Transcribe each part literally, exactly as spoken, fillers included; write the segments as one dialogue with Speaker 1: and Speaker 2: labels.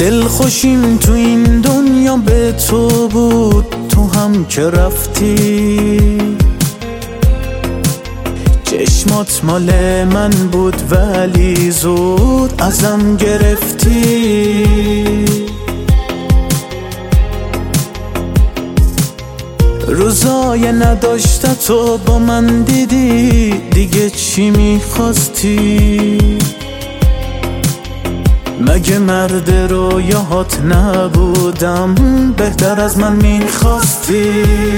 Speaker 1: دل خوشیم تو این دنیا به تو بود، تو هم که رفتی. چشمات مال من بود ولی زود ازم گرفتی. روزای نداشته تو با من دیدی، دیگه چی میخواستی؟ مگه مرد رویاهات نبودم، بهتر از من میخواستی.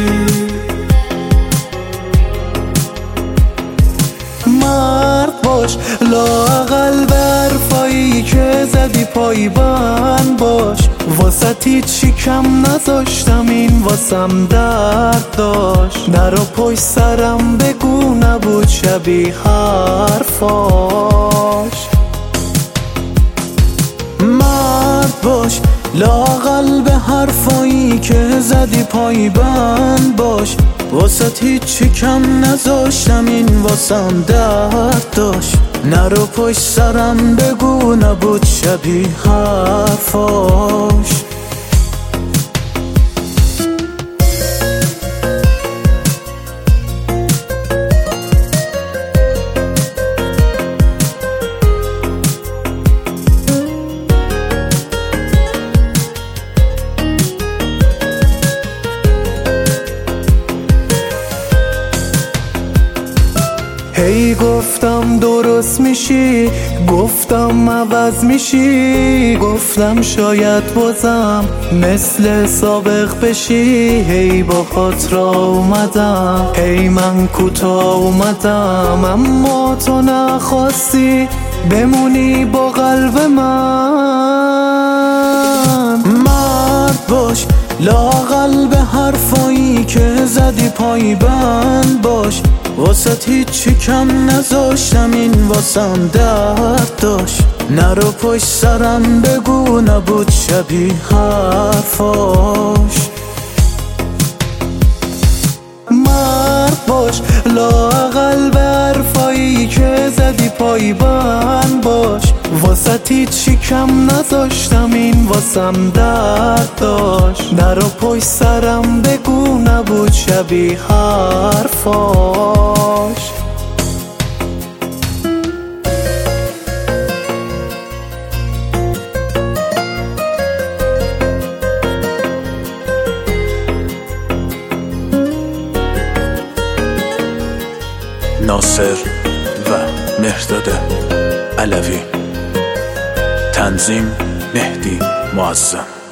Speaker 1: مرد باش، لااقل به حرفایی که زدی پایبند باش. واسه هیچی کم نذاشتم، این واسم درد داشت. در و پشت سرم بگو نبود شبیه حرفاش. مرد باش، لااقل به حرفایی که زدی پایبند باش. واسه هیچی کم نذاشتم، این واسم درد داشت. نرو پشت سرم بگو نبود شبیه حرفاش. هی گفتم درست میشی، گفتم عوض میشی، گفتم شاید بازم مثل سابق بشی. هی با خاطر اومدم، هی من کوتاه اومدم، اما تو نخواستی بمونی با قلب من. مرد باش، لااقل به حرفایی که زدی پایبند باش. واسه هیچی کم نذاشتم، این واسم درد داشت. نرو پشت سرم بگو نبود شبیه حرفاش. مرد باش، لااقل به حرفایی که زدی پایبند باش. واسه هیچی کم نذاشتم، این واسم درد داشت. در و پشت سرم بگو نبود شبیه حرفاش. ناصر و مهرداد علوی، تنظیم مهدی معظم.